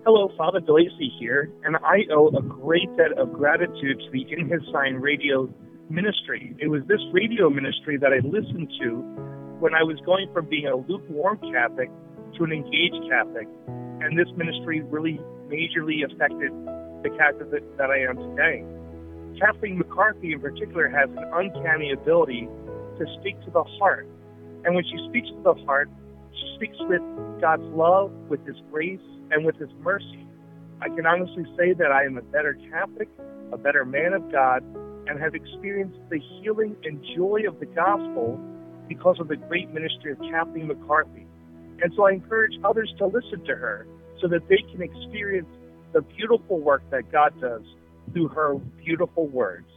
Hello, Father DeLacy here, and I owe a great debt of gratitude to the In His Sign radio ministry. It was this radio ministry that I listened to when I was going from being a lukewarm Catholic to an engaged Catholic, and this ministry really majorly affected the Catholic that I am today. Kathleen McCarthy in particular has an uncanny ability to speak to the heart, and when she speaks to the heart, she speaks with God's love, with His grace, and with His mercy. I can honestly say that I am a better Catholic, a better man of God, and have experienced the healing and joy of the gospel because of the great ministry of Kathleen McCarthy. And so I encourage others to listen to her so that they can experience the beautiful work that God does through her beautiful words.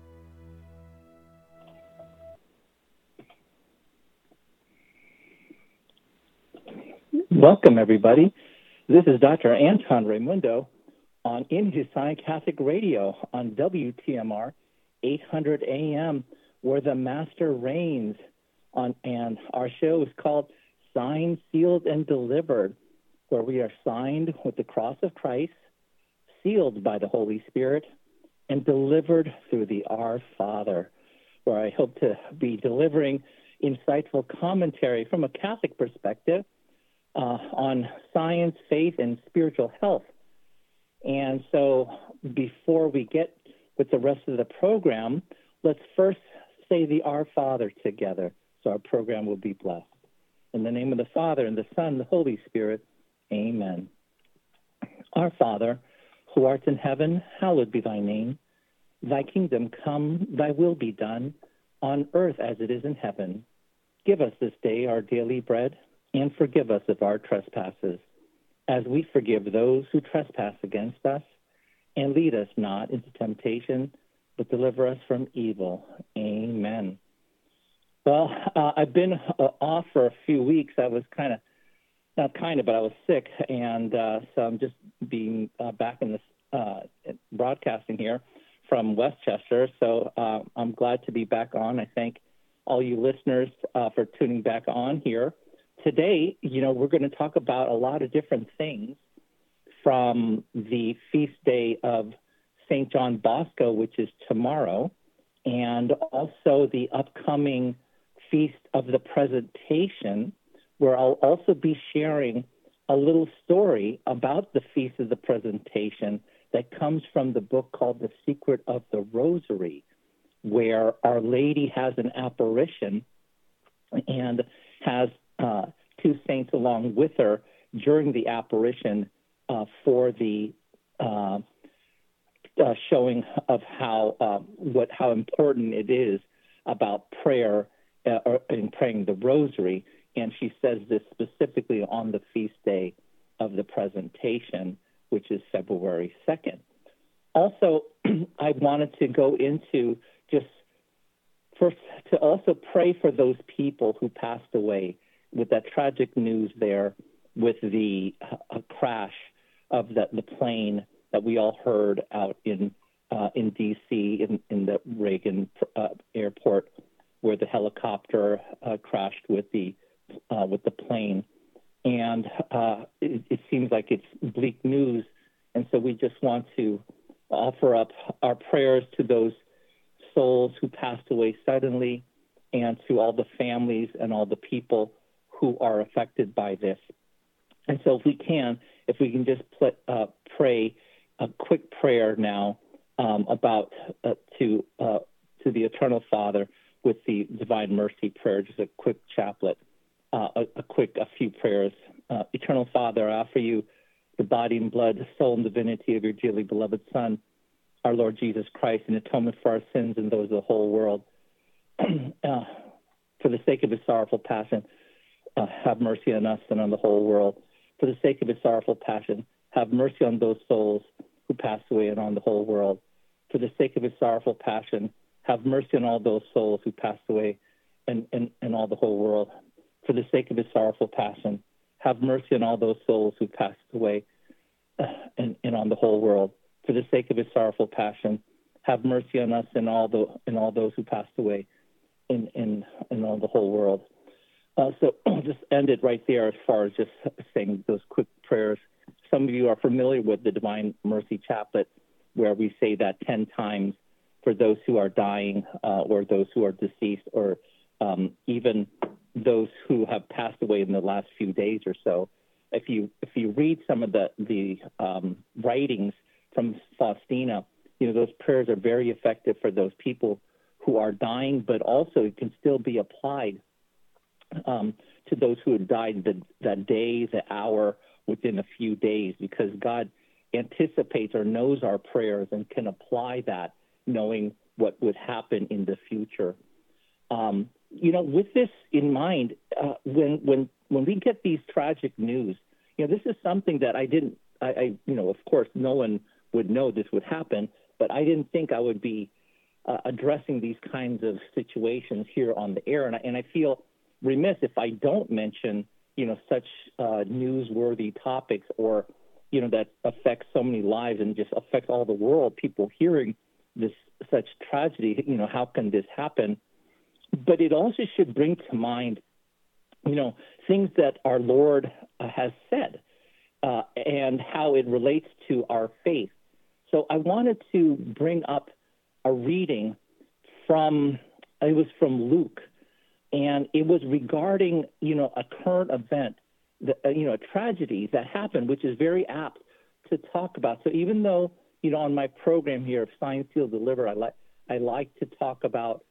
Welcome, everybody. This is Dr. Anton Raimundo on In His Sign Catholic Radio on WTMR 800 AM, where the Master reigns. And our show is called Signed, Sealed, and Delivered, where we are signed with the cross of Christ, sealed by the Holy Spirit, and delivered through the Our Father, where I hope to be delivering insightful commentary from a Catholic perspective on science, faith, and spiritual health. And so before we get with the rest of the program, let's first say the Our Father together, so our program will be blessed. In the name of the Father, and the Son, and the Holy Spirit, amen. Our Father, who art in heaven, hallowed be thy name. Thy kingdom come, thy will be done, on earth as it is in heaven. Give us this day our daily bread, and forgive us of our trespasses, as we forgive those who trespass against us. And lead us not into temptation, but deliver us from evil. Amen. Well, I've been off for a few weeks. I was but I was sick, and so I'm just being back in this broadcasting here from Westchester. So I'm glad to be back on. I thank all you listeners for tuning back on here. Today, we're going to talk about a lot of different things, from the feast day of St. John Bosco, which is tomorrow, and also the upcoming Feast of the Presentation, where I'll also be sharing a little story about the Feast of the Presentation that comes from the book called The Secret of the Rosary, where Our Lady has an apparition and has two saints along with her during the apparition for the showing of how important it is about prayer and praying the Rosary. And she says this specifically on the feast day of the Presentation, which is February 2nd. Also, I wanted to go into just first to also pray for those people who passed away, with that tragic news there with the crash of the plane that we all heard out in D.C. in the Reagan airport, where the helicopter crashed with the plane. And it seems like it's bleak news, and so we just want to offer up our prayers to those souls who passed away suddenly, and to all the families and all the people who are affected by this. And so if we can just pray a quick prayer now about to the Eternal Father with the Divine Mercy prayer, just a quick chaplet, a few prayers. Eternal Father, I offer you the body and blood, soul and divinity of your dearly beloved Son, our Lord Jesus Christ, in atonement for our sins and those of the whole world. For the sake of his sorrowful passion, have mercy on us and on the whole world. For the sake of his sorrowful passion, have mercy on those souls who passed away and on the whole world. For the sake of his sorrowful passion, have mercy on all those souls who passed away and all the whole world. For the sake of his sorrowful passion, have mercy on all those souls who passed away and on the whole world. For the sake of his sorrowful passion, have mercy on us and all those who passed away in all the whole world. So I'll just end it right there as far as just saying those quick prayers as some of you are familiar with the Divine Mercy Chaplet, where we say that 10 times for those who are dying or those who are deceased, or even those who have passed away in the last few days or so. If you read some of the writings from Faustina, those prayers are very effective for those people who are dying, but also it can still be applied to those who have died that day, the hour, within a few days, because God anticipates or knows our prayers and can apply that, knowing what would happen in the future. With this in mind, when we get these tragic news, this is something that of course, no one would know this would happen, but I didn't think I would be addressing these kinds of situations here on the air, and I feel remiss if I don't mention, such newsworthy topics, or, that affects so many lives and just affects all the world, people hearing such tragedy, how can this happen? But it also should bring to mind, things that our Lord has said and how it relates to our faith. So I wanted to bring up a reading from Luke, and it was regarding, a current event, a tragedy that happened, which is very apt to talk about. So even though, on my program here of Sign, Seal, Deliver, I like to talk about,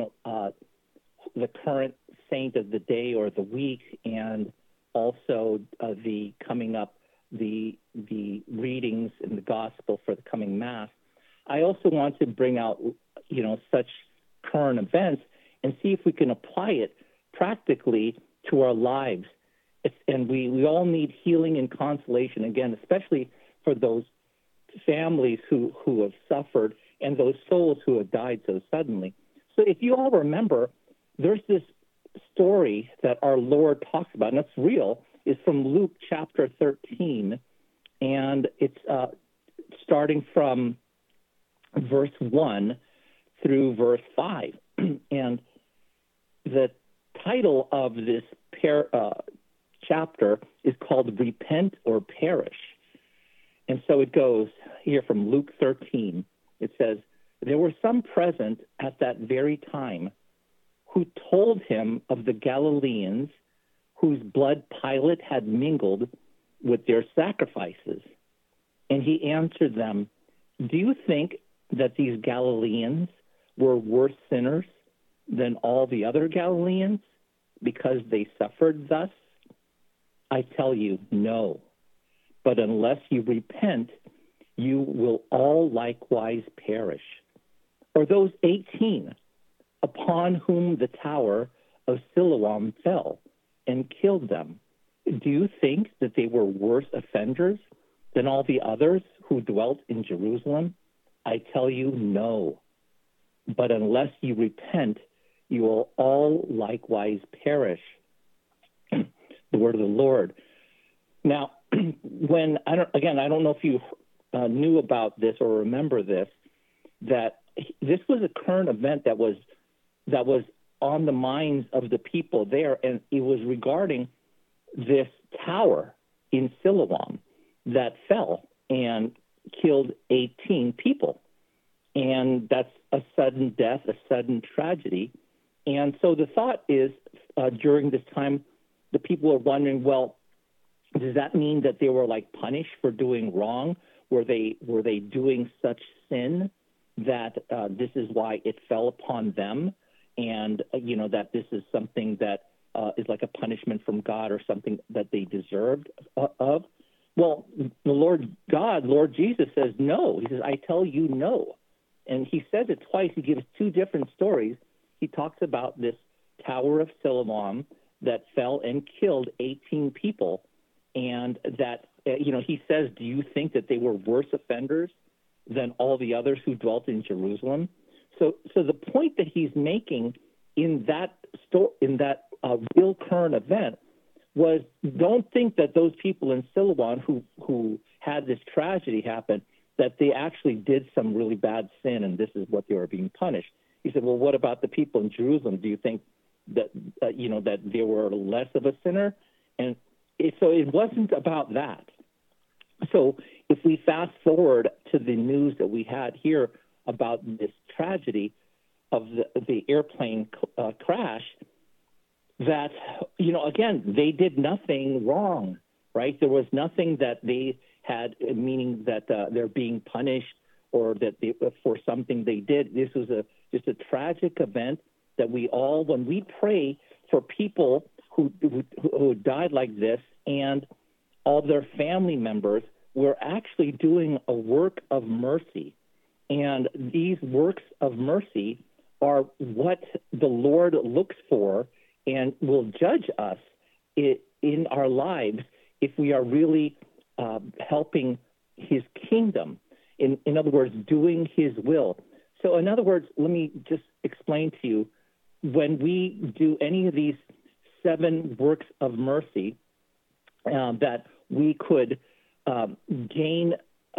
the current saint of the day or the week, and also the coming up, the readings in the gospel for the coming Mass. I also want to bring out, such current events and see if we can apply it practically to our lives. And we all need healing and consolation, again, especially for those families who have suffered and those souls who have died so suddenly. So if you all remember, there's this story that our Lord talks about, and it's real. It's from Luke chapter 13, and it's starting from verse 1 through verse 5. And the title of this chapter is called Repent or Perish. And so it goes here from Luke 13. It says, "There were some present at that very time who told him of the Galileans whose blood Pilate had mingled with their sacrifices. And he answered them, 'Do you think that these Galileans were worse sinners than all the other Galileans because they suffered thus? I tell you, no. But unless you repent, you will all likewise perish. Or those 18 upon whom the tower of Siloam fell and killed them, do you think that they were worse offenders than all the others who dwelt in Jerusalem? I tell you, no. But unless you repent, you will all likewise perish.'" The word of the Lord. Now, I don't know if you knew about this or remember this, that this was a current event that was on the minds of the people there, and it was regarding this tower in Siloam that fell and killed 18 people. And that's a sudden death, a sudden tragedy. And so the thought is, during this time, the people are wondering, well, does that mean that they were punished for doing wrong? Were they doing such sin that this is why it fell upon them? And, that this is something that is like a punishment from God or something that they deserved of? Well, the Lord Jesus says no. He says, I tell you no. And he says it twice. He gives two different stories. He talks about this Tower of Siloam that fell and killed 18 people. And that, he says, do you think that they were worse offenders than all the others who dwelt in Jerusalem? So the point that he's making in that real current event was, don't think that those people in Siloam who had this tragedy happen, that they actually did some really bad sin and this is what they were being punished. He said, well, what about the people in Jerusalem? Do you think that, that they were less of a sinner? And so it wasn't about that. So if we fast forward to the news that we had here about this tragedy of the airplane crash, that, again, they did nothing wrong, right? There was nothing that they had, meaning that they're being punished or that for something they did. This was just a tragic event that we all, when we pray for people who died like this and all their family members, we're actually doing a work of mercy. And these works of mercy are what the Lord looks for and will judge us in our lives if we are really helping his kingdom. In other words, doing his will. So in other words, let me just explain to you, when we do any of these 7 works of mercy, that we could gain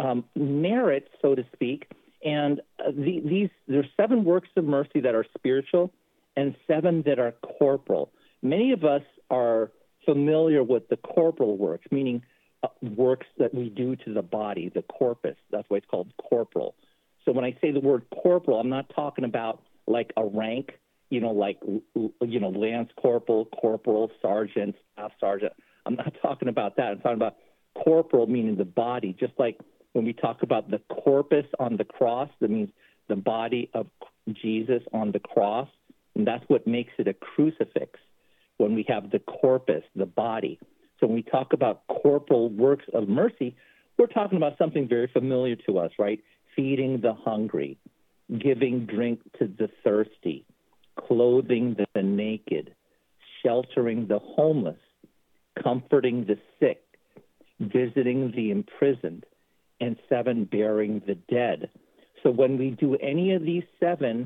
merit, so to speak, and there's 7 works of mercy that are spiritual and 7 that are corporal. Many of us are familiar with the corporal works, meaning works that we do to the body, the corpus. That's why it's called corporal. So when I say the word corporal, I'm not talking about like a rank, like lance corporal, corporal, sergeant, staff sergeant. I'm not talking about that. I'm talking about corporal, meaning the body, just like when we talk about the corpus on the cross, that means the body of Jesus on the cross, and that's what makes it a crucifix, when we have the corpus, the body. So when we talk about corporal works of mercy, we're talking about something very familiar to us, right? Feeding the hungry, giving drink to the thirsty, clothing the naked, sheltering the homeless, comforting the sick, visiting the imprisoned, and 7, bearing the dead. So when we do any of these 7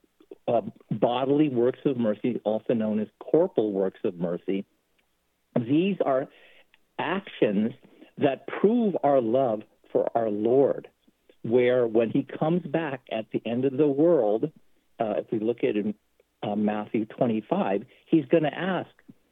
bodily works of mercy, also known as corporal works of mercy, these are actions that prove our love for our Lord, where when he comes back at the end of the world, if we look at it in Matthew 25, he's going to ask,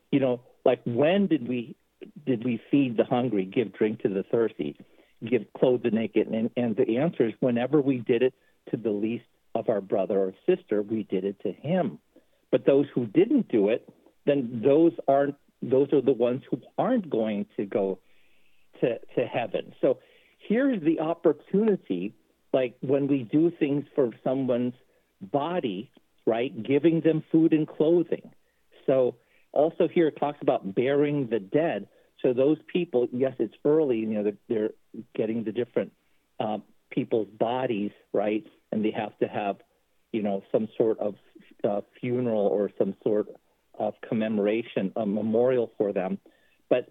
when did we feed the hungry, give drink to the thirsty, clothe the naked? And the answer is, whenever we did it to the least of our brother or sister, we did it to him. But those who didn't do it, then those are the ones who aren't going to go to heaven. So here's the opportunity, like when we do things for someone's body, right, giving them food and clothing. So also here it talks about bearing the dead. So those people, yes, it's early, they're getting the different people's bodies, right, and they have to have, some sort of funeral or some sort of commemoration, a memorial for them. But,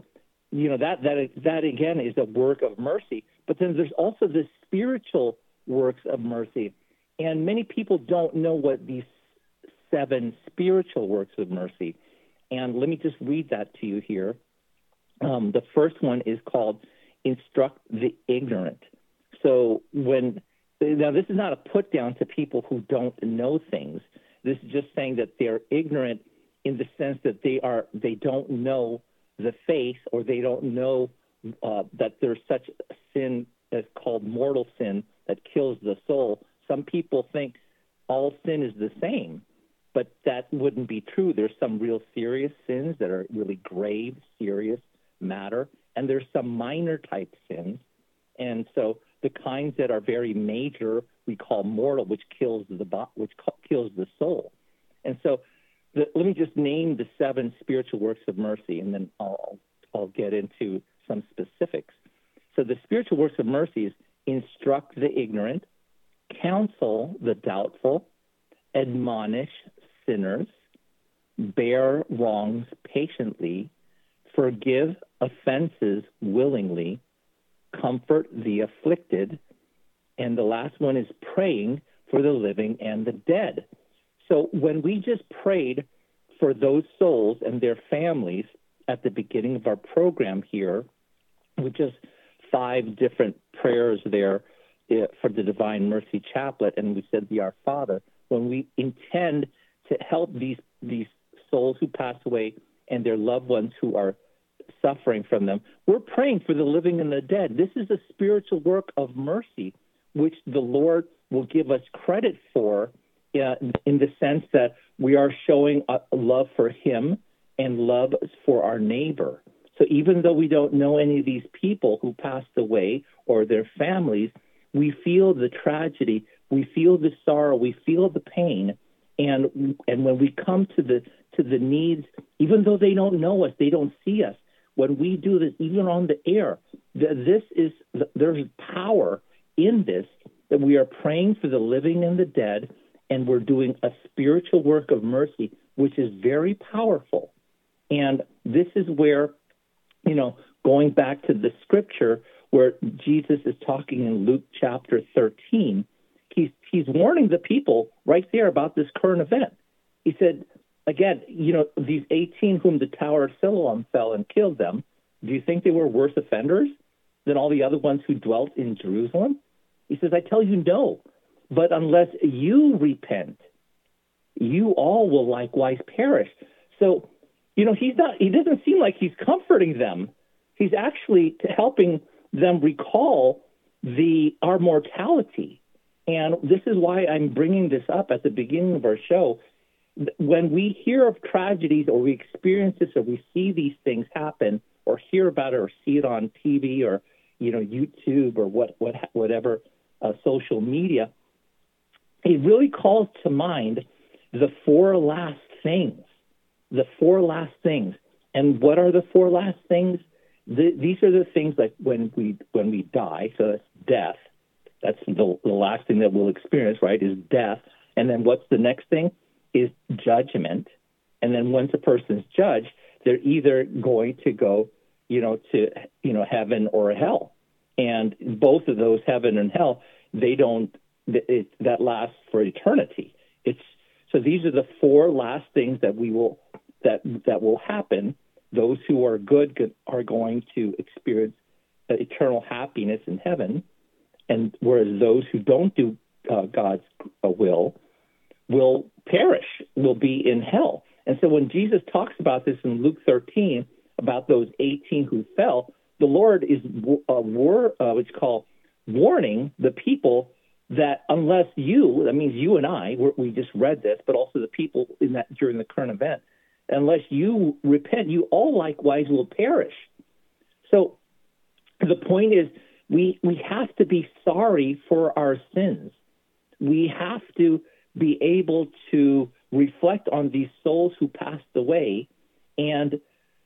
that again is a work of mercy. But then there's also the spiritual works of mercy. And many people don't know what these 7 spiritual works of mercy. And let me just read that to you here. The first one is called instruct the ignorant. So now this is not a put down to people who don't know things. This is just saying that they're ignorant in the sense that they don't know the faith, or they don't know that there's such a sin as called mortal sin that kills the soul. Some people think all sin is the same, but that wouldn't be true. There's some real serious sins that are really grave, serious matter, and there's some minor type sins. And so the kinds that are very major we call mortal, which kills the soul. And so let me just name the 7 spiritual works of mercy, and then I'll get into some specifics. So the spiritual works of mercy is instruct the ignorant, counsel the doubtful, admonish sinners, bear wrongs patiently, forgive offenses willingly, comfort the afflicted, and the last one is praying for the living and the dead. So when we just prayed for those souls and their families at the beginning of our program here, with just 5 different prayers there for the Divine Mercy Chaplet, and we said the Our Father, when we intend to help these souls who pass away and their loved ones who are suffering from them. We're praying for the living and the dead. This is a spiritual work of mercy, which the Lord will give us credit for in the sense that we are showing love for him and love for our neighbor. So even though we don't know any of these people who passed away or their families, we feel the tragedy, we feel the sorrow, we feel the pain, and when we come to the needs, even though they don't know us, they don't see us, when we do this, even on the air, there's power in this, that we are praying for the living and the dead, and we're doing a spiritual work of mercy, which is very powerful. And this is where, going back to the scripture where Jesus is talking in Luke chapter 13, he's warning the people right there about this current event. He said, again, these 18 whom the Tower of Siloam fell and killed them, do you think they were worse offenders than all the other ones who dwelt in Jerusalem? He says, I tell you no, but unless you repent, you all will likewise perish. So, he doesn't seem like he's comforting them. He's actually helping them recall our mortality. And this is why I'm bringing this up at the beginning of our show. When we hear of tragedies or we experience this or we see these things happen or hear about it or see it on TV or, YouTube or whatever social media, it really calls to mind the four last things. The four last things. And what are the four last things? These are the things like when we die, so that's death. That's the last thing that we'll experience, right, is death. And then what's the next thing? Is judgment. And then once a person's judged, they're either going to go, to, heaven or hell. And both of those, heaven and hell, that lasts for eternity. So these are the four last things that that will happen. Those who are good are going to experience eternal happiness in heaven, and whereas those who don't do God's will perish, will be in hell. And so when Jesus talks about this in Luke 13, about those 18 who fell, the Lord is warning the people that unless that means you and I, we just read this, but also the people during the current event, unless you repent, you all likewise will perish. So the point is, we have to be sorry for our sins. We have to be able to reflect on these souls who passed away, and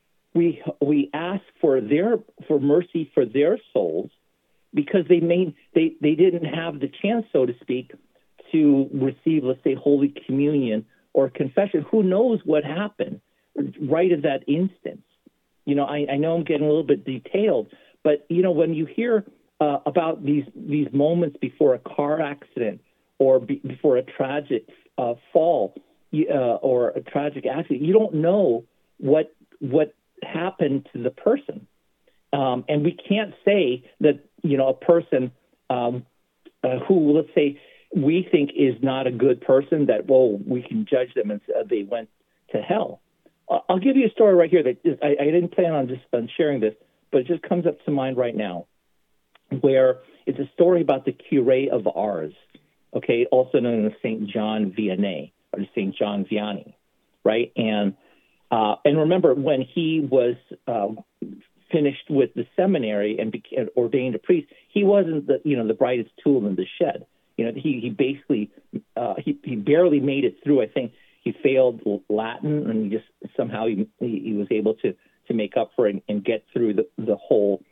we ask for mercy for their souls, because they didn't have the chance, so to speak, to receive, let's say, Holy Communion or confession. Who knows what happened right at that instance? I know I'm getting a little bit detailed, but when you hear about these moments before a car accident or before a tragic fall or a tragic accident, you don't know what happened to the person, and we can't say that a person who, let's say, we think is not a good person, that we can judge them and they went to hell. I'll give you a story right here that I didn't plan on sharing this, but it just comes up to mind right now, where it's a story about the curé of Ars, okay, also known as St. John Vianney or St. John Vianney, right? And remember, when he was finished with the seminary and became ordained a priest, he wasn't the brightest tool in the shed. He basically he barely made it through. I think he failed Latin, and somehow he was able to make up for it and get through the whole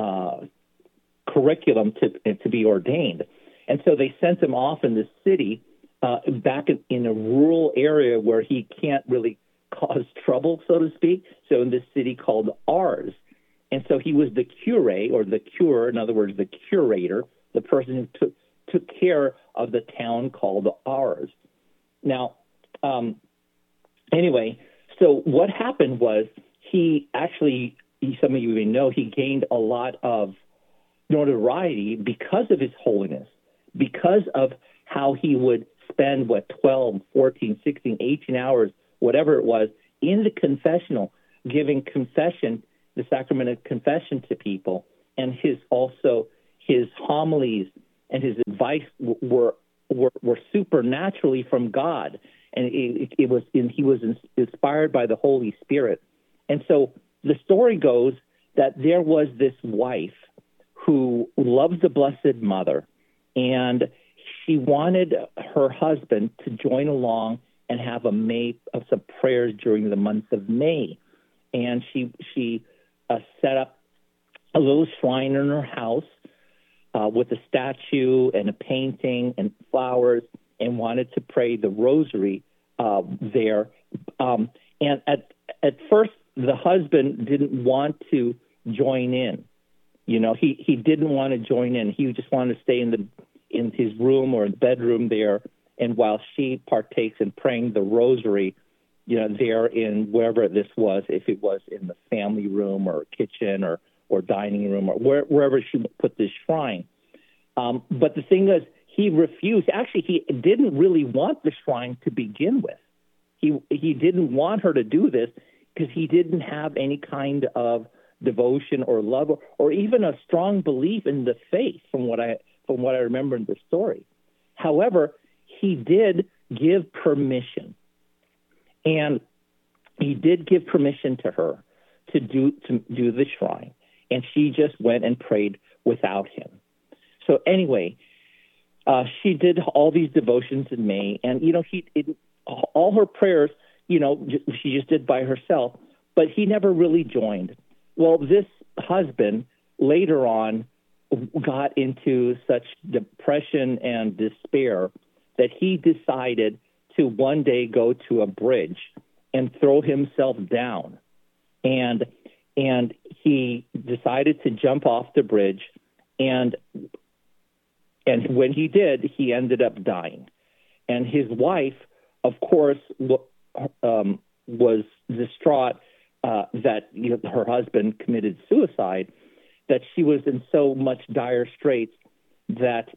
curriculum to be ordained. And so they sent him off in the city, back in a rural area where he can't really cause trouble, so to speak. So in this city called Ars. And so he was the curé, or the cure, in other words, the curator, the person who took care of the town called Ars. Now, anyway, so what happened was he actually, some of you may know, he gained a lot of notoriety because of his holiness, because of how he would spend, 12, 14, 16, 18 hours, whatever it was, in the confessional, giving confession the sacrament of confession to people, and his homilies and his advice were supernaturally from God, and he was inspired by the Holy Spirit. And so the story goes that there was this wife who loves the Blessed Mother, and she wanted her husband to join along and have some prayers during the month of May. And she set up a little shrine in her house with a statue and a painting and flowers, and wanted to pray the rosary there. And at first, the husband didn't want to join in. He didn't want to join in. He just wanted to stay in his room or the bedroom there, and while she partakes in praying the rosary, there in wherever this was, if it was in the family room or kitchen or dining room or wherever she put this shrine. But the thing is, he refused. Actually, he didn't really want the shrine to begin with. He didn't want her to do this because he didn't have any kind of devotion or love or even a strong belief in the faith from what I remember in the story. However, he did give permission. And he did give permission to her to do the shrine, and she just went and prayed without him. So anyway, she did all these devotions in May, and all her prayers, she just did by herself, but he never really joined. Well, this husband later on got into such depression and despair that he decided to one day go to a bridge and throw himself down. And he decided to jump off the bridge, and when he did, he ended up dying. And his wife, of course, was distraught that her husband committed suicide, that she was in so much dire straits that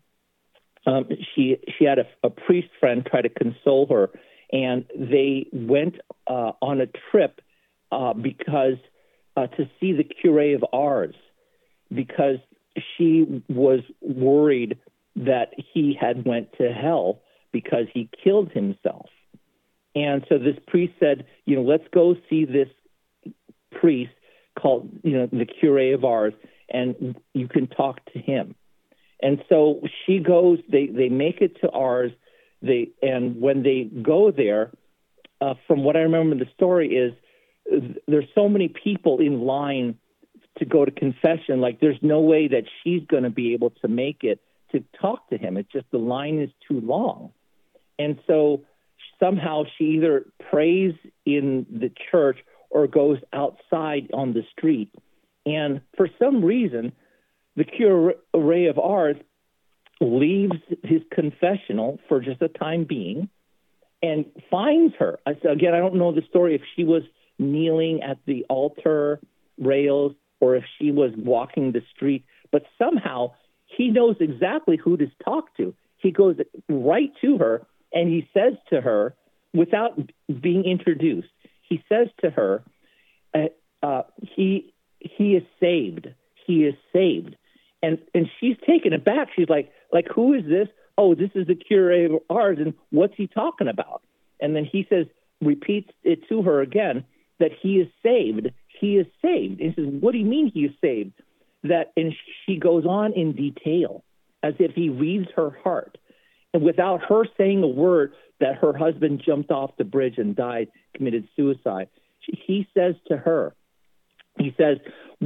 she had a priest friend try to console her, and they went on a trip because to see the Curé of Ars, because she was worried that he had went to hell because he killed himself. And so this priest said, let's go see this priest called, the Curé of Ars, and you can talk to him. And so she goes, they make it to Ars, and when they go there, from what I remember in the story is there's so many people in line to go to confession, like there's no way that she's going to be able to make it to talk to him. It's just the line is too long. And so somehow she either prays in the church or goes outside on the street. And for some reason, the Curé of Ars leaves his confessional for just a time being and finds her. Again, I don't know the story if she was kneeling at the altar rails or if she was walking the street, but somehow he knows exactly who to talk to. He goes right to her and he says to her, without being introduced, he says to her, he is saved. He is saved. And she's taken aback. She's like, who is this? Oh, this is the Curé of Ars, and what's he talking about? And then he repeats it to her again, that he is saved. He is saved. And he says, what do you mean he is saved? And she goes on in detail, as if he reads her heart. And without her saying a word, that her husband jumped off the bridge and died, committed suicide. He says to her, he says,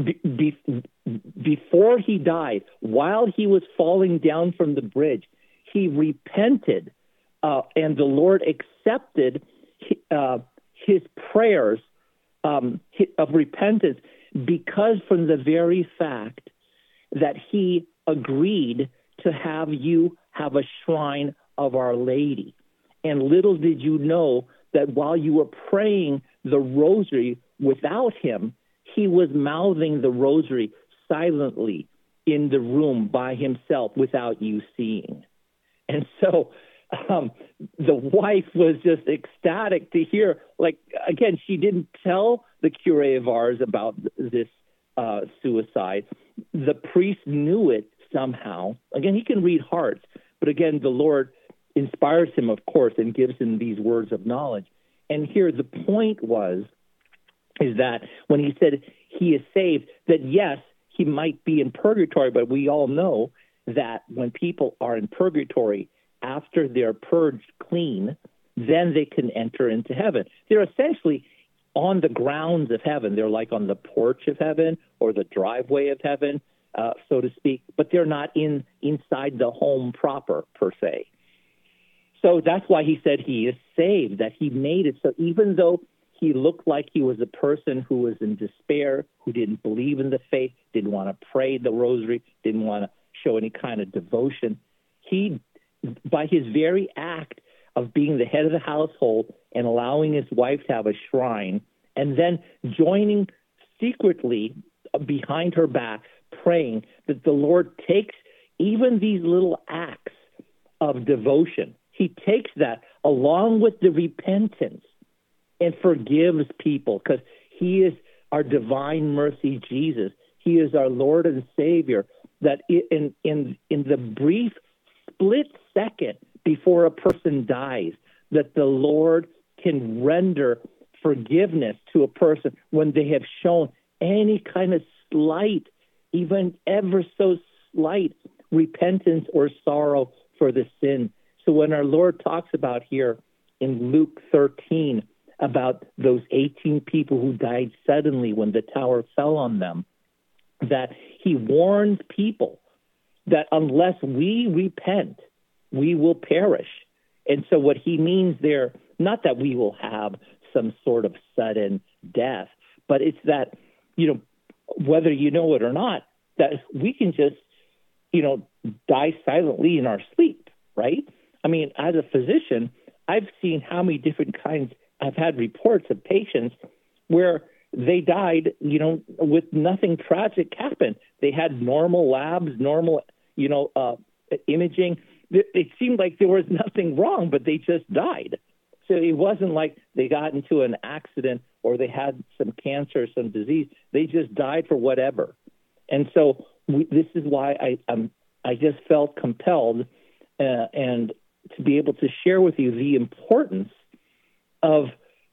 before he died, while he was falling down from the bridge, he repented, and the Lord accepted his prayers of repentance, because from the very fact that he agreed to have you have a shrine of Our Lady. And little did you know that while you were praying the rosary without him, he was mouthing the rosary silently in the room by himself without you seeing. And so the wife was just ecstatic to hear, again, she didn't tell the Curé of Ars about this suicide. The priest knew it somehow. Again, he can read hearts, but again, the Lord inspires him, of course, and gives him these words of knowledge. And here the point is that when he said he is saved, that yes, he might be in purgatory, but we all know that when people are in purgatory, after they're purged clean, then they can enter into heaven. They're essentially on the grounds of heaven. They're like on the porch of heaven or the driveway of heaven, so to speak, but they're not inside the home proper, per se. So that's why he said he is saved, that he made it. So even though he looked like he was a person who was in despair, who didn't believe in the faith, didn't want to pray the rosary, didn't want to show any kind of devotion, he, by his very act of being the head of the household and allowing his wife to have a shrine, and then joining secretly behind her back, praying that the Lord takes even these little acts of devotion. He takes that along with the repentance and forgives people, because he is our divine mercy Jesus. He is our Lord and Savior, that in the brief split second before a person dies, that the Lord can render forgiveness to a person when they have shown any kind of slight, even ever so slight, repentance or sorrow for the sin. So when our Lord talks about here in Luke 13 about those 18 people who died suddenly when the tower fell on them, that he warns people that unless we repent, we will perish. And so what he means there, not that we will have some sort of sudden death, but it's that, whether you know it or not, that we can just, die silently in our sleep, right? I mean, as a physician, I've seen how many different kinds. I've had reports of patients where they died, with nothing tragic happened. They had normal labs, normal, imaging. It seemed like there was nothing wrong, but they just died. So it wasn't like they got into an accident or they had some cancer or some disease. They just died for whatever. And so this is why I just felt compelled and to be able to share with you the importance of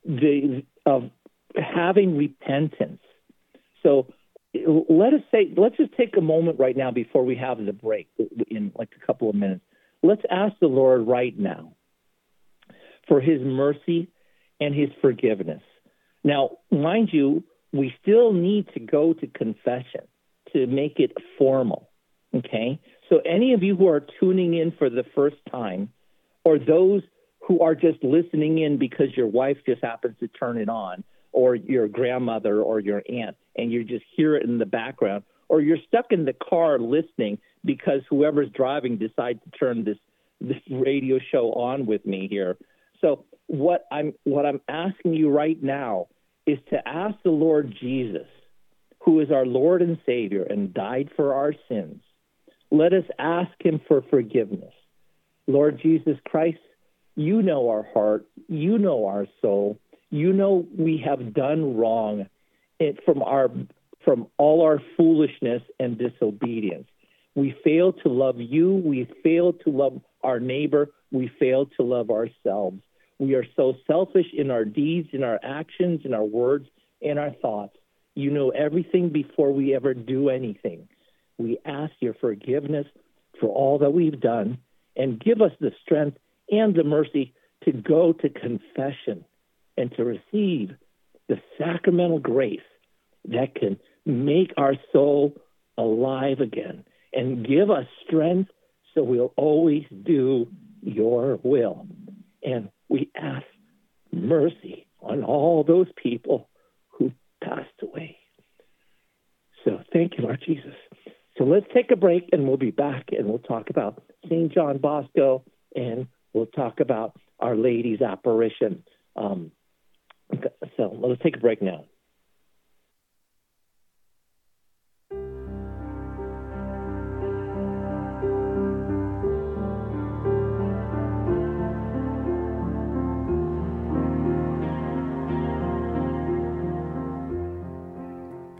having repentance. So let's just take a moment right now before we have the break in like a couple of minutes. Let's ask the Lord right now for his mercy and his forgiveness. Now, mind you, we still need to go to confession to make it formal, okay? So any of you who are tuning in for the first time, or those who are just listening in because your wife just happens to turn it on, or your grandmother or your aunt, and you just hear it in the background, or you're stuck in the car listening because whoever's driving decides to turn this radio show on with me here. So what I'm asking you right now is to ask the Lord Jesus, who is our Lord and Savior and died for our sins. Let us ask him for forgiveness. Lord Jesus Christ, you know our heart, you know our soul, you know we have done wrong from all our foolishness and disobedience. We fail to love you, we fail to love our neighbor, we fail to love ourselves. We are so selfish in our deeds, in our actions, in our words, in our thoughts. You know everything before we ever do anything. We ask your forgiveness for all that we've done, and give us the strength and the mercy to go to confession and to receive the sacramental grace that can make our soul alive again and give us strength so we'll always do your will. And we ask mercy on all those people who passed away. So thank you, Lord Jesus. So let's take a break, and we'll be back, and we'll talk about St. John Bosco, and we'll talk about Our Lady's apparition. So let's take a break now.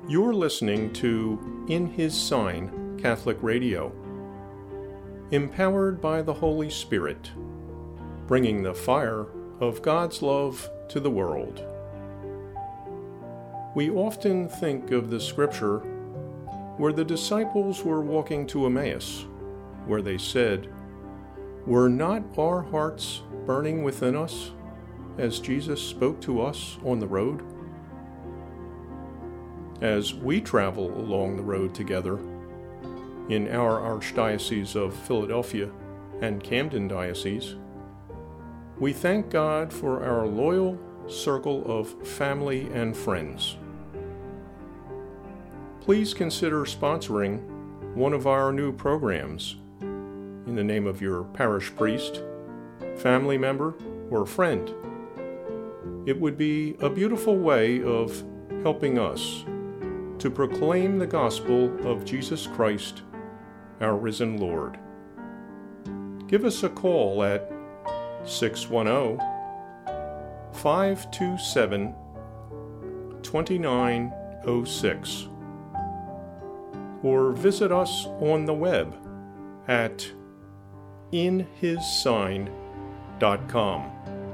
You're listening to In His Sign Catholic Radio, empowered by the Holy Spirit, bringing the fire of God's love to the world. We often think of the scripture where the disciples were walking to Emmaus, where they said, "Were not our hearts burning within us as Jesus spoke to us on the road?" As we travel along the road together in our Archdiocese of Philadelphia and Camden Diocese, we thank God for our loyal circle of family and friends. Please consider sponsoring one of our new programs in the name of your parish priest, family member, or friend. It would be a beautiful way of helping us to proclaim the gospel of Jesus Christ, our risen Lord. Give us a call at 610-527-2906 or visit us on the web at inhissign.com.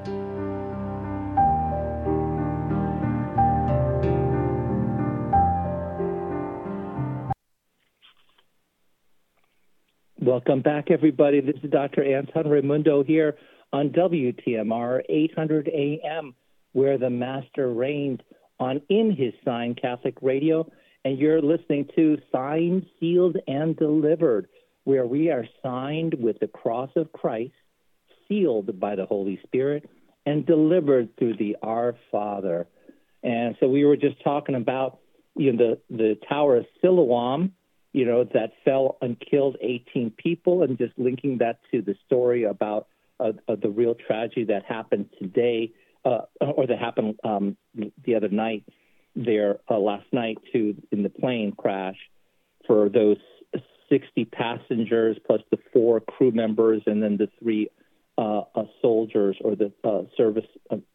Welcome back, everybody. This is Dr. Anton Raimundo here on WTMR 800 AM, where the Master reigns, on In His Sign Catholic Radio. And you're listening to Signed, Sealed, and Delivered, where we are signed with the cross of Christ, sealed by the Holy Spirit, and delivered through the Our Father. And so we were just talking about the Tower of Siloam, that fell and killed 18 people, and just linking that to the story about the real tragedy that happened today, or that happened the other night there, last night, in the plane crash for those 60 passengers plus the 4 crew members and then the 3 soldiers or the service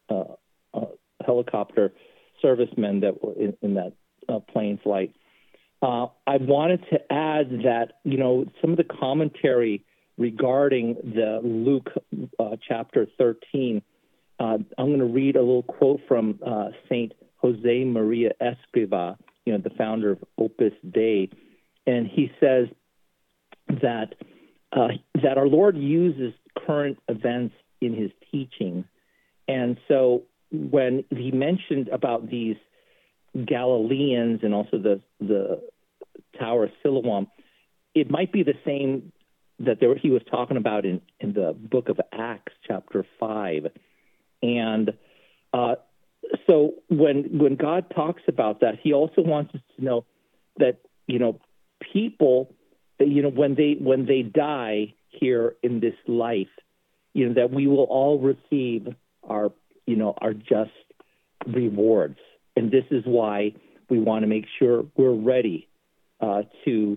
helicopter servicemen that were in that plane flight. I wanted to add that, some of the commentary regarding the Luke chapter 13, I'm going to read a little quote from Saint Jose Maria Escriva, the founder of Opus Dei, and he says that our Lord uses current events in his teaching. And so when he mentioned about these Galileans and also the Tower of Siloam, it might be the same that he was talking about in the book of Acts, chapter 5. And so when God talks about that, he also wants us to know that, people, when they die here in this life, that we will all receive our just rewards. And this is why we want to make sure we're ready to,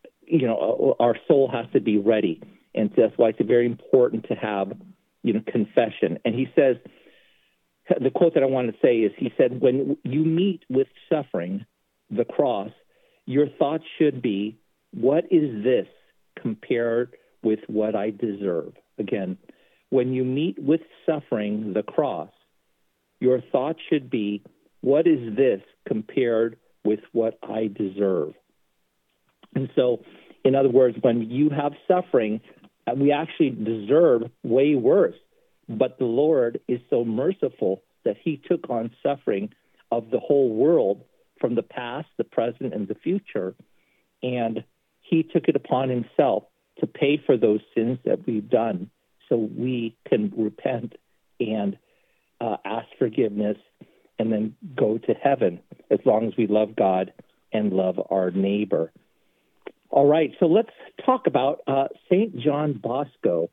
our soul has to be ready. And that's why it's very important to have, confession. And he says, the quote that I want to say is, he said, when you meet with suffering, the cross, your thoughts should be, what is this compared with what I deserve? Again, when you meet with suffering, the cross, your thoughts should be, what is this compared with what I deserve? And so, in other words, when you have suffering, we actually deserve way worse. But the Lord is so merciful that he took on suffering of the whole world, from the past, the present, and the future. And he took it upon himself to pay for those sins that we've done so we can repent and ask forgiveness and then go to heaven, as long as we love God and love our neighbor. All right, so let's talk about St. John Bosco.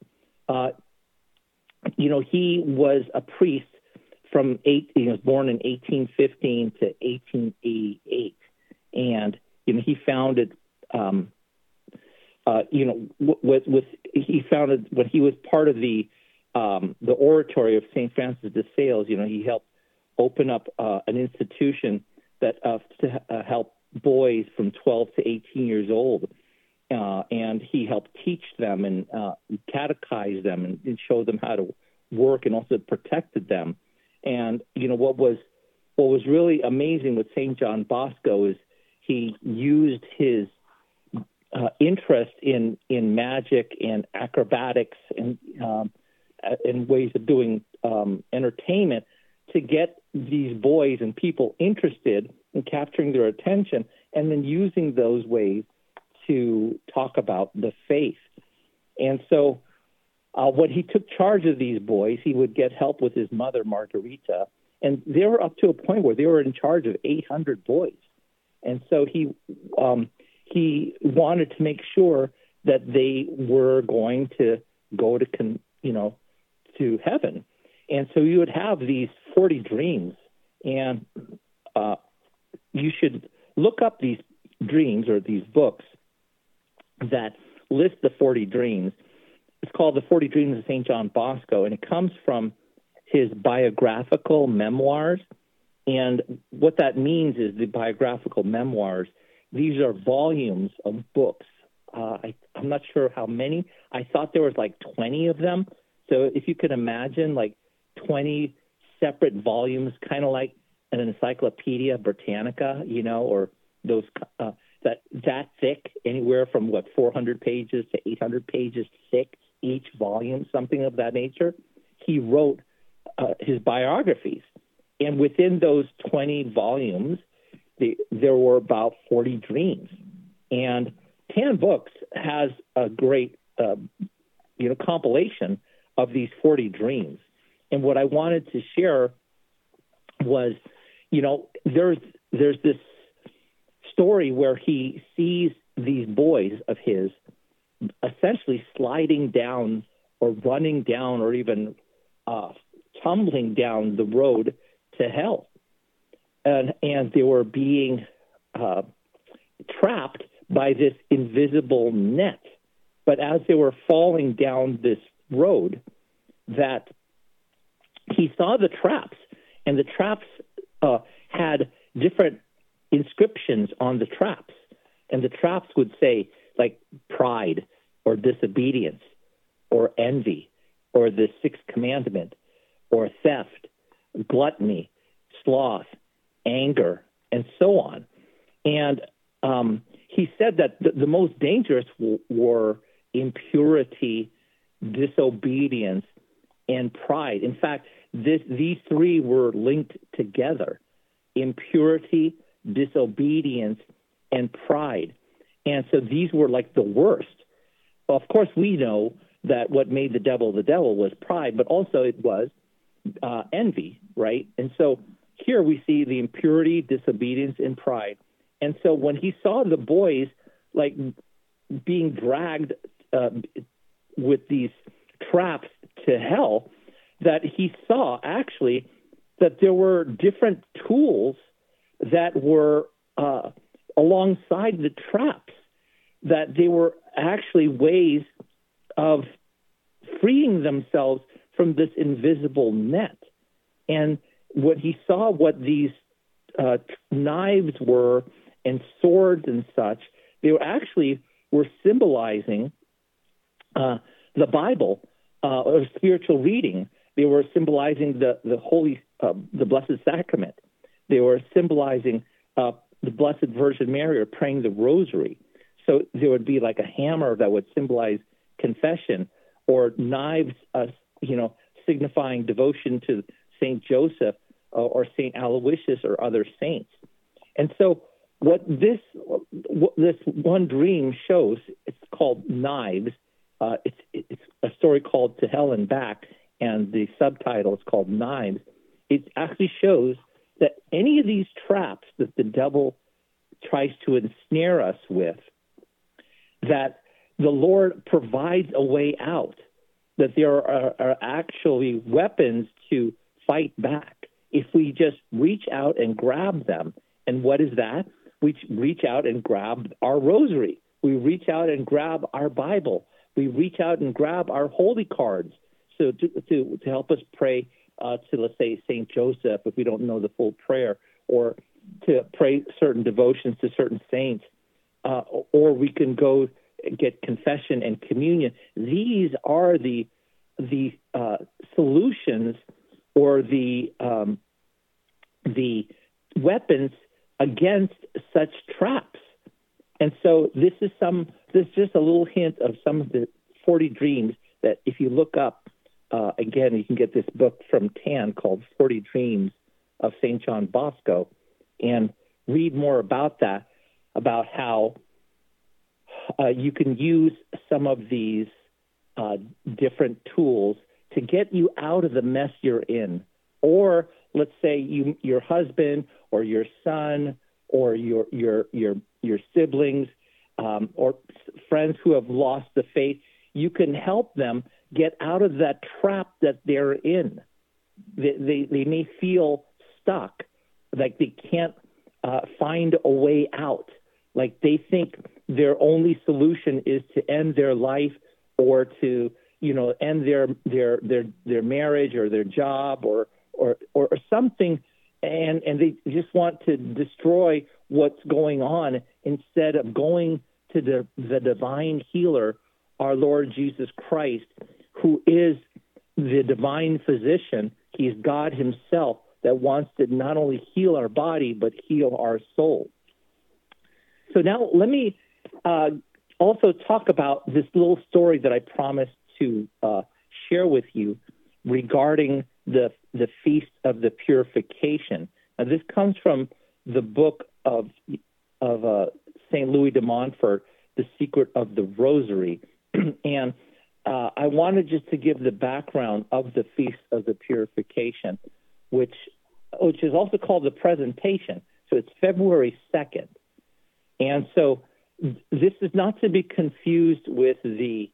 He was a priest he was born in 1815 to 1888, and he founded he founded when he was part of the oratory of St. Francis de Sales. He helped open up an institution that to help boys from 12 to 18 years old, and he helped teach them and catechize them and show them how to work, and also protected them. And what was really amazing with St. John Bosco is he used his interest in magic and acrobatics and ways of doing entertainment to get these boys and people interested in capturing their attention, and then using those ways to talk about the faith. And so when he took charge of these boys, he would get help with his mother, Margarita, and they were up to a point where they were in charge of 800 boys. And so he wanted to make sure that they were going to go to heaven. And so you would have these 40 dreams, and you should look up these dreams or these books that list the 40 dreams. It's called The 40 Dreams of St. John Bosco, and it comes from his biographical memoirs. And what that means is the biographical memoirs, these are volumes of books. I'm not sure how many. I thought there was like 20 of them. So if you could imagine like 20 separate volumes, kind of like an Encyclopedia Britannica, or those that thick, anywhere from 400 pages to 800 pages thick, each volume, something of that nature. He wrote his biographies. And within those 20 volumes, there were about 40 dreams. And Tan Books has a great, compilation of these 40 dreams. And what I wanted to share was, there's this story where he sees these boys of his essentially sliding down or running down or even tumbling down the road to hell. And they were being trapped by this invisible net. But as they were falling down this road, that he saw the traps, and the traps had different inscriptions on the traps. And the traps would say, like, pride or disobedience or envy or the sixth commandment or theft, gluttony, sloth, anger, and so on. And he said that the most dangerous were impurity, disobedience, and pride. In fact, these three were linked together: impurity, disobedience, and pride. And so these were like the worst. Well, of course, we know that what made the devil was pride, but also it was envy, right? And so here we see the impurity, disobedience, and pride. And so when he saw the boys like being dragged with these traps to hell, that he saw actually that there were different tools that were alongside the traps, that they were actually ways of freeing themselves from this invisible net. And when he saw what these knives were and swords and such, they were symbolizing the Bible or spiritual reading. They were symbolizing the holy, the Blessed Sacrament. They were symbolizing the Blessed Virgin Mary or praying the Rosary. So there would be like a hammer that would symbolize confession, or knives, signifying devotion to Saint Joseph or Saint Aloysius or other saints. And so what this one dream shows, it's called Knives. It's a story called To Hell and Back, and the subtitle is called Knives. It actually shows that any of these traps that the devil tries to ensnare us with, that the Lord provides a way out, that there are actually weapons to fight back if we just reach out and grab them. And what is that? We reach out and grab our rosary. We reach out and grab our Bible. We reach out and grab our holy cards. So to help us pray to, let's say, St. Joseph, if we don't know the full prayer, or to pray certain devotions to certain saints, or we can go get confession and communion. These are the solutions or the weapons against such traps. And so this is just a little hint of some of the 40 dreams that if you look up, again, you can get this book from TAN called 40 Dreams of St. John Bosco, and read more about that, about how you can use some of these different tools to get you out of the mess you're in. Or let's say your husband or your son or your siblings or friends who have lost the faith, you can help them get out of that trap that they're in. They may feel stuck, like they can't find a way out, like they think their only solution is to end their life or to end their marriage or their job or something, and they just want to destroy what's going on instead of going to the divine healer, our Lord Jesus Christ, who is the divine physician. He's God himself that wants to not only heal our body, but heal our soul. So now let me also talk about this little story that I promised to share with you regarding the Feast of the Purification. Now, this comes from the book of St. Louis de Montfort, The Secret of the Rosary. And I wanted just to give the background of the Feast of the Purification, which is also called the Presentation. So it's February 2nd. And so this is not to be confused with the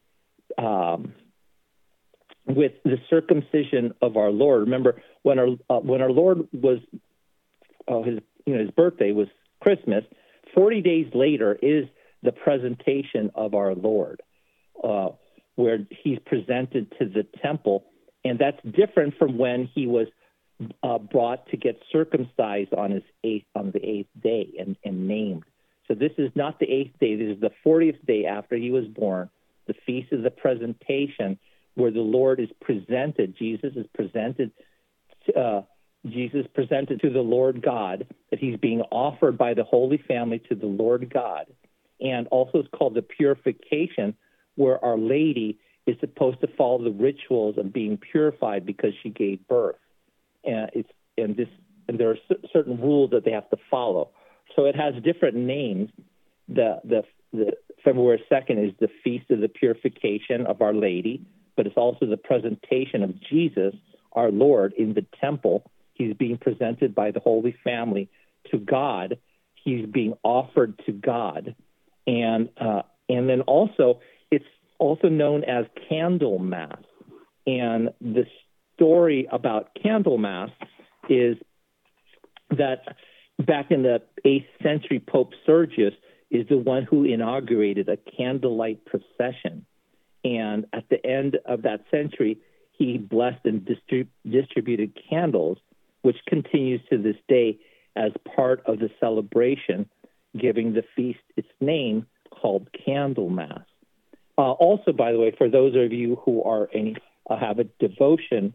circumcision of our Lord. Remember, when our Lord was his birthday was Christmas, 40 days later is the presentation of our Lord, where he's presented to the temple, and that's different from when he was brought to get circumcised on the 8th day and named. So this is not the 8th day. This is the 40th day after he was born. The Feast of the Presentation, where the Lord is presented. Jesus presented to the Lord God, that he's being offered by the Holy Family to the Lord God. And also it's called the Purification, where Our Lady is supposed to follow the rituals of being purified because she gave birth. And there are certain rules that they have to follow. So it has different names. The February 2nd is the Feast of the Purification of Our Lady, but it's also the presentation of Jesus, our Lord, in the temple. He's being presented by the Holy Family to God. He's being offered to God. And then also, it's also known as Candlemas. And the story about Candlemas is that back in the 8th century, Pope Sergius is the one who inaugurated a candlelight procession. And at the end of that century, he blessed and distributed candles, which continues to this day as part of the celebration, giving the feast its name, called Candlemas. Also, by the way, for those of you who have a devotion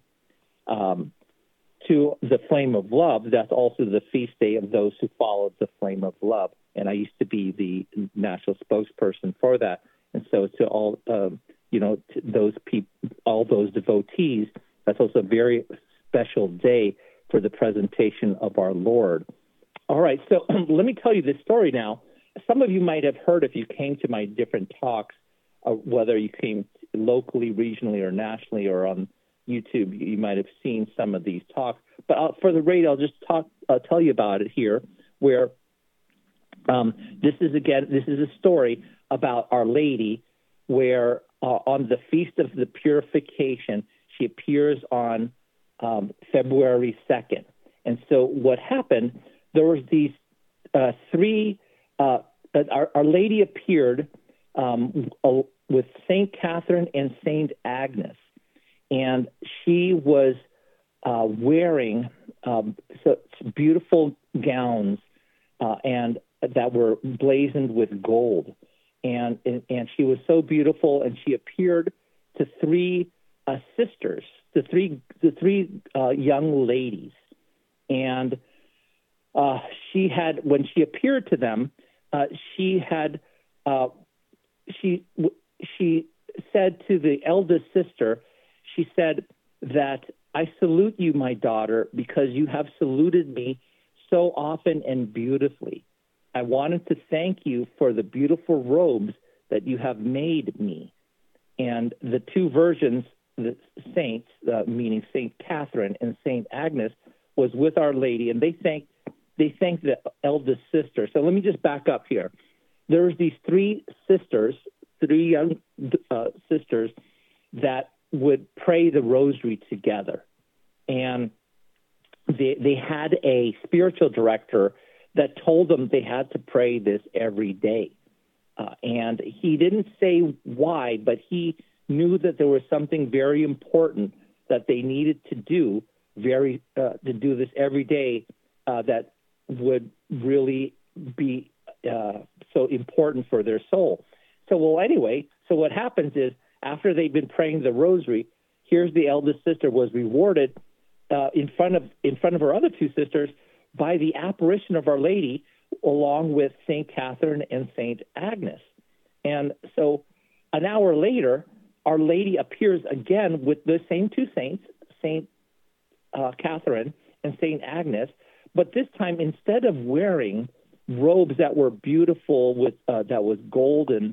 to the Flame of Love, that's also the feast day of those who followed the Flame of Love. And I used to be the national spokesperson for that. And so to all, to those people, all those devotees, that's also a very special day for the presentation of our Lord. All right, so let me tell you this story now. Some of you might have heard, if you came to my different talks, whether you came locally, regionally, or nationally, or on YouTube, you might have seen some of these talks. But for the radio, I'll just tell you about it here, where this is a story about Our Lady, where on the Feast of the Purification, she appears on February 2nd. And so what happened, there was these three, Our Lady appeared with St. Catherine and St. Agnes. And she was wearing beautiful gowns and that were blazoned with gold. And she was so beautiful, and she appeared to three sisters, the three young ladies. And she had, when she appeared to them, she said to the eldest sister, she said that, "I salute you, my daughter, because you have saluted me so often and beautifully. I wanted to thank you for the beautiful robes that you have made me." And the two versions, the saints, meaning Saint Catherine and Saint Agnes, was with Our Lady, and they thanked the eldest sister. So let me just back up here. There's these three young sisters that would pray the rosary together. And they had a spiritual director that told them they had to pray this every day. And he didn't say why, but he knew that there was something very important that they needed to do to do this every day that would really be so important for their soul. So what happens is, after they've been praying the rosary, here's the eldest sister was rewarded in front of her other two sisters by the apparition of Our Lady, along with Saint Catherine and Saint Agnes. And so an hour later, Our Lady appears again with the same two saints, Saint Catherine and Saint Agnes, but this time, instead of wearing robes that were beautiful with that was golden,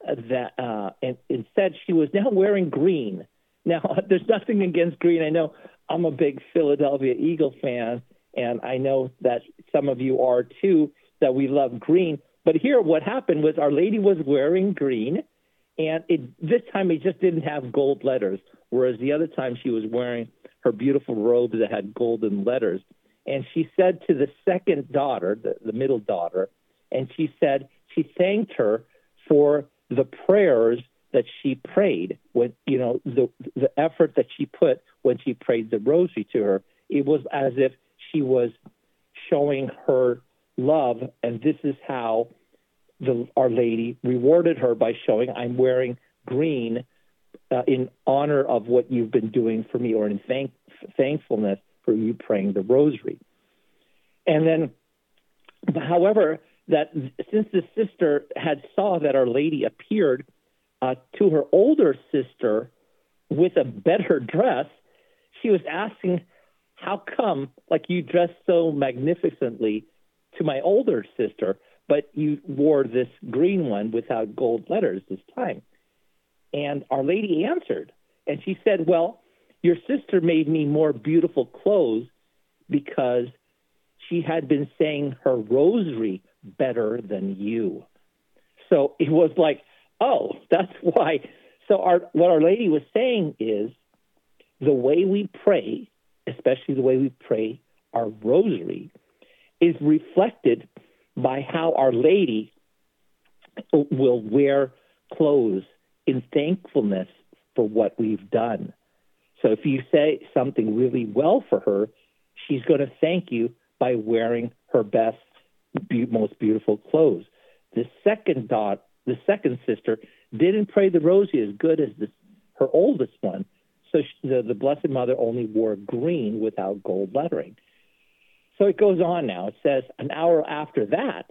and instead she was now wearing green. Now, there's nothing against green. I know I'm a big Philadelphia Eagle fan, and I know that some of you are too, that we love green. But here what happened was Our Lady was wearing green, and this time it just didn't have gold letters, whereas the other time she was wearing her beautiful robes that had golden letters. And she said to the second daughter, the middle daughter, and she said she thanked her for the prayers that she prayed, when the effort that she put when she prayed the rosary to her. It was as if she was showing her love, and this is how Our Lady rewarded her by showing, "I'm wearing green in honor of what you've been doing for me," or in thankfulness for you praying the rosary. And then, however, that since the sister had saw that Our Lady appeared to her older sister with a better dress, she was asking, "How come, like, you dressed so magnificently to my older sister, but you wore this green one without gold letters this time?" And Our Lady answered, and she said, "Well, your sister made me more beautiful clothes because she had been saying her rosary better than you." So it was like, oh, that's why. So what Our Lady was saying is, the way we pray, especially the way we pray our rosary, is reflected by how Our Lady will wear clothes in thankfulness for what we've done. So if you say something really well for her, she's going to thank you by wearing her best, most beautiful clothes. The second sister didn't pray the rosary as good as her oldest one, so the Blessed Mother only wore green without gold lettering. So it goes on now. It says, an hour after that,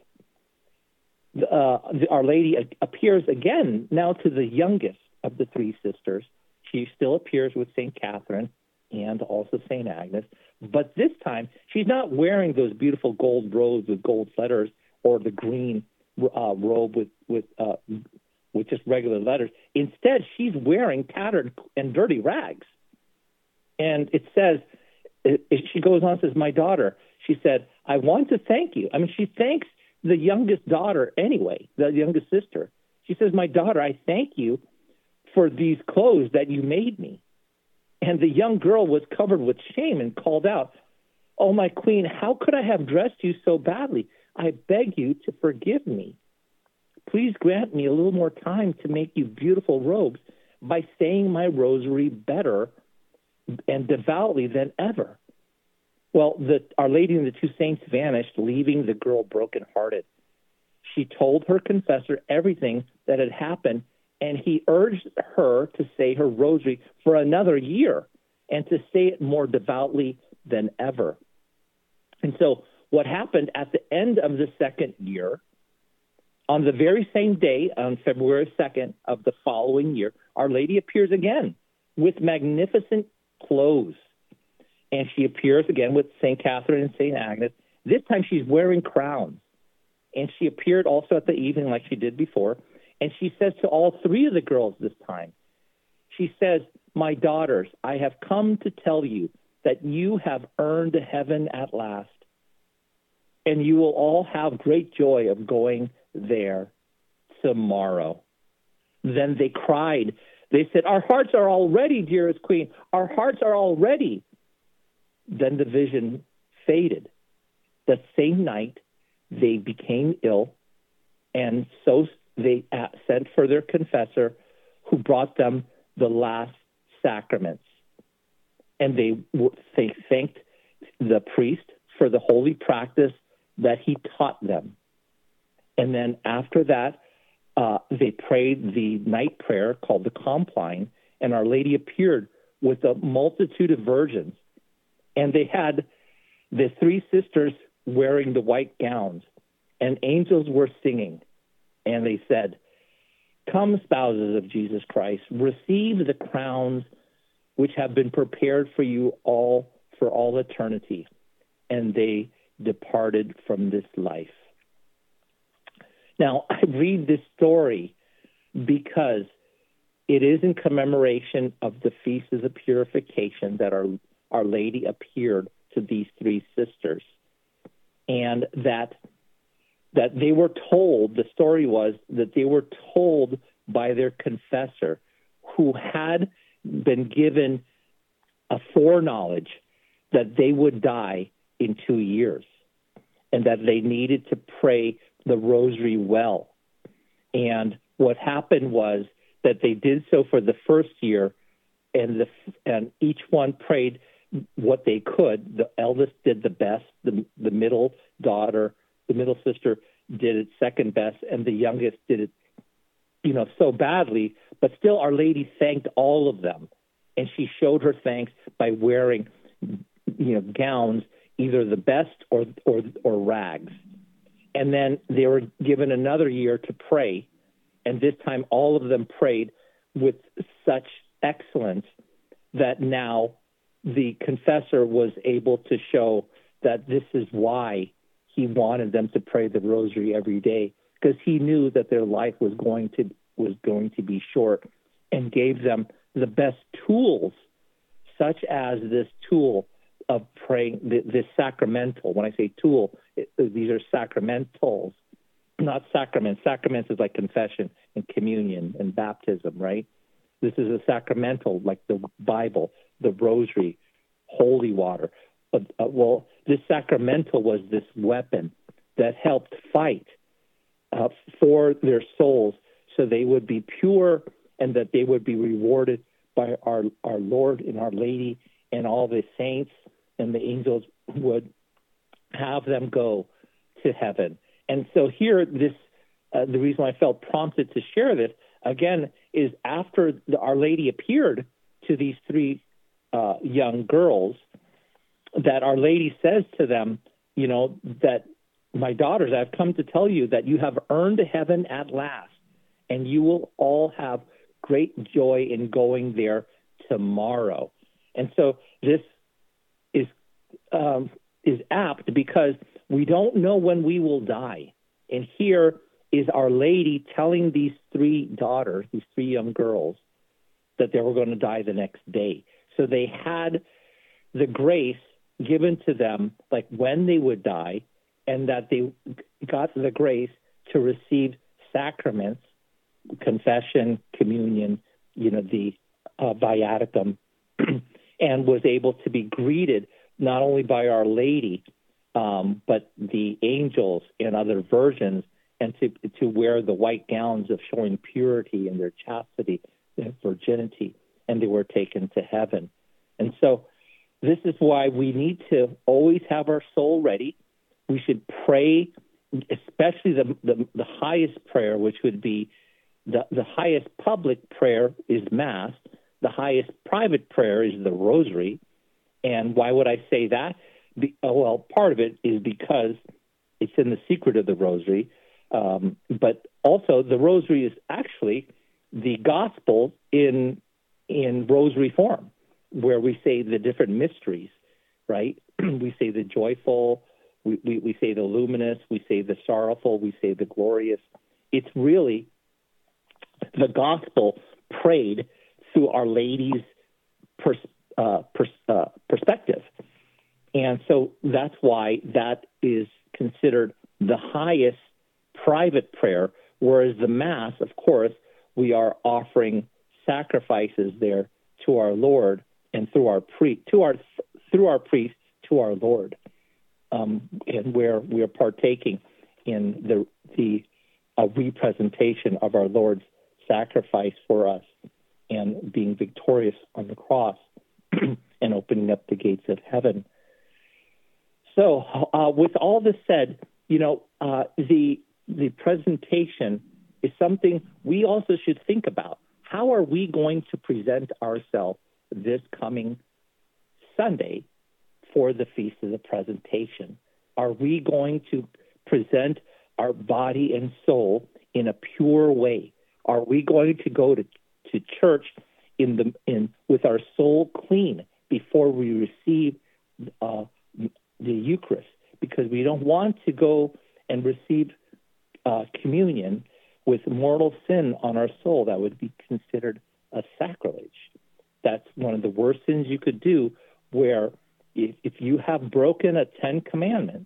Our Lady appears again, now to the youngest of the three sisters. She still appears with St. Catherine and also St. Agnes, but this time she's not wearing those beautiful gold robes with gold letters or the green robe with just regular letters. Instead, she's wearing tattered and dirty rags. And it says, she goes on and says, "My daughter," she said, "I want to thank you." I mean, she thanks the youngest daughter anyway, the youngest sister. She says, "My daughter, I thank you for these clothes that you made me." And the young girl was covered with shame and called out, "Oh, my queen, how could I have dressed you so badly? I beg you to forgive me. Please grant me a little more time to make you beautiful robes by saying my rosary better and devoutly than ever." Well, Our Lady and the two saints vanished, leaving the girl brokenhearted. She told her confessor everything that had happened, and he urged her to say her rosary for another year and to say it more devoutly than ever. And so what happened at the end of the second year, on the very same day, on February 2nd of the following year, Our Lady appears again with magnificent clothes. And she appears again with St. Catherine and St. Agnes. This time she's wearing crowns. And she appeared also at the evening like she did before. And she says to all three of the girls this time, she says, "My daughters, I have come to tell you that you have earned heaven at last. And you will all have great joy of going there tomorrow." Then they cried. They said, "Our hearts are all ready, dearest Queen. Our hearts are all ready." Then the vision faded. That same night, they became ill, and so they sent for their confessor, who brought them the last sacraments. And they thanked the priest for the holy practice that he taught them. And then after that, they prayed the night prayer called the Compline, and Our Lady appeared with a multitude of virgins. And they had the three sisters wearing the white gowns, and angels were singing. And they said, "Come, spouses of Jesus Christ, receive the crowns which have been prepared for you all for all eternity." And they departed from this life. Now, I read this story because it is in commemoration of the Feast of the Purification that Our Lady appeared to these three sisters. And that they were told, the story was that they were told by their confessor, who had been given a foreknowledge that they would die in 2 years, and that they needed to pray the rosary well. And what happened was that they did so for the first year, and each one prayed what they could. The eldest did the best, the middle daughter, the middle sister did it second best, and the youngest did it, so badly. But still, Our Lady thanked all of them, and she showed her thanks by wearing, gowns, either the best or rags. And then they were given another year to pray, and this time all of them prayed with such excellence that now the confessor was able to show that this is why he wanted them to pray the rosary every day, because he knew that their life was going to be short, and gave them the best tools, such as this tool of praying, this sacramental. When I say tool, these are sacramentals, not sacraments. Sacraments is like confession and communion and baptism, right? This is a sacramental, like the Bible, the rosary, holy water. Well, this sacramental was this weapon that helped fight for their souls, so they would be pure and that they would be rewarded by our Lord and Our Lady, and all the saints and the angels would have them go to heaven. And so here, the reason I felt prompted to share this, again, is after Our Lady appeared to these three young girls, that Our Lady says to them, that, "My daughters, I've come to tell you that you have earned heaven at last, and you will all have great joy in going there tomorrow." And so this is apt, because we don't know when we will die. And here is Our Lady telling these three daughters, these three young girls, that they were going to die the next day. So they had the grace given to them, like when they would die, and that they got the grace to receive sacraments, confession, communion, the viaticum, and was able to be greeted not only by Our Lady, but the angels and other virgins, and to wear the white gowns of showing purity and their chastity, their virginity, and they were taken to heaven. And so this is why we need to always have our soul ready. We should pray, especially the highest prayer, which would be the highest public prayer is Mass. The highest private prayer is the Rosary. And why would I say that? Well, part of it is because it's in the secret of the Rosary. But also the Rosary is actually the Gospel in Rosary form, where we say the different mysteries, right? We say the joyful, we say the luminous, we say the sorrowful, we say the glorious. It's really the Gospel prayed through Our Lady's perspective. And so that's why that is considered the highest private prayer, whereas the Mass, of course, we are offering sacrifices there to our Lord and through our priest to our Lord, and where we are partaking in the representation of our Lord's sacrifice for us and being victorious on the cross and opening up the gates of heaven. So, with all this said, the presentation is something we also should think about. How are we going to present ourselves this coming Sunday for the Feast of the Presentation? Are we going to present our body and soul in a pure way? Are we going to go to church with our soul clean before we receive the Eucharist? Because we don't want to go and receive communion with mortal sin on our soul. That would be considered a sacrilege. That's one of the worst sins you could do, where if you have broken a 10 Commandment,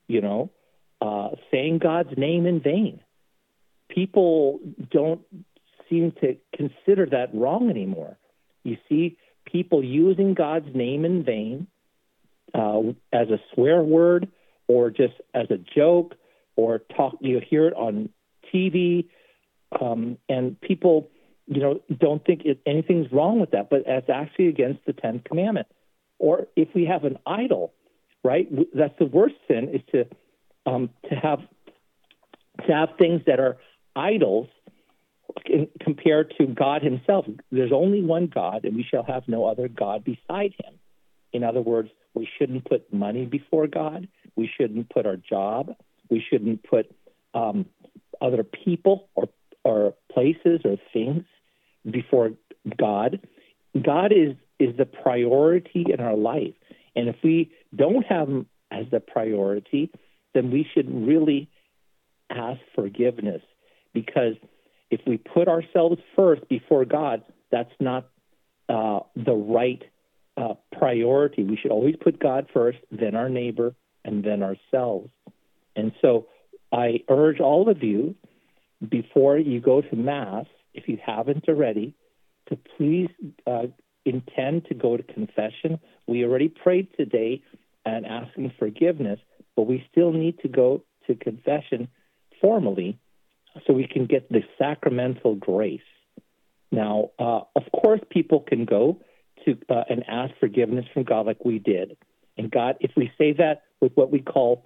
saying God's name in vain, people don't seem to consider that wrong anymore. You see people using God's name in vain as a swear word or just as a joke, or you hear it on TV, and people, don't think anything's wrong with that, but it's actually against the 10 Commandments. Or if we have an idol, right? That's the worst sin, is to have things that are idols compared to God Himself. There's only one God, and we shall have no other God beside Him. In other words, we shouldn't put money before God. We shouldn't put our job. We shouldn't put other people or places or things before God. God is the priority in our life. And if we don't have Him as the priority, then we should really ask forgiveness. Because if we put ourselves first before God, that's not the right priority. We should always put God first, then our neighbor, and then ourselves. And so I urge all of you, before you go to Mass, if you haven't already, to please intend to go to confession. We already prayed today and asking forgiveness, but we still need to go to confession formally so we can get the sacramental grace. Now, of course, people can go to and ask forgiveness from God like we did. And God, if we say that with what we call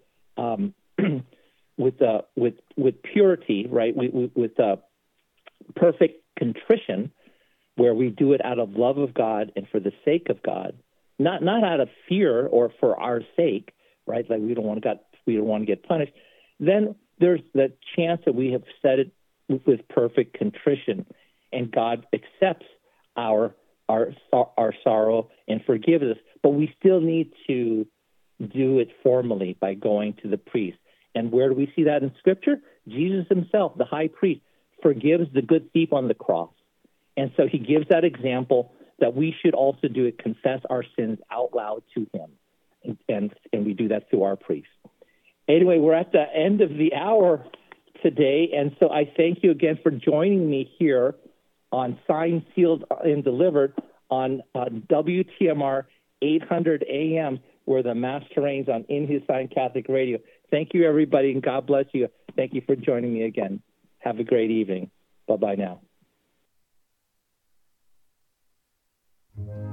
with purity, right? With perfect contrition, where we do it out of love of God and for the sake of God, not out of fear or for our sake, right? Like we don't want to get punished. Then there's the chance that we have said it with perfect contrition, and God accepts our sorrow and forgives us. But we still need to do it formally by going to the priest. And where do we see that in Scripture? Jesus Himself, the high priest, forgives the good thief on the cross. And so He gives that example that we should also do it, confess our sins out loud to Him. And we do that through our priest. Anyway, we're at the end of the hour today, and so I thank you again for joining me here on Signed, Sealed, and Delivered on WTMR 800 AM, where the Master reigns on In His Sign Catholic Radio. Thank you, everybody, and God bless you. Thank you for joining me again. Have a great evening. Bye-bye now.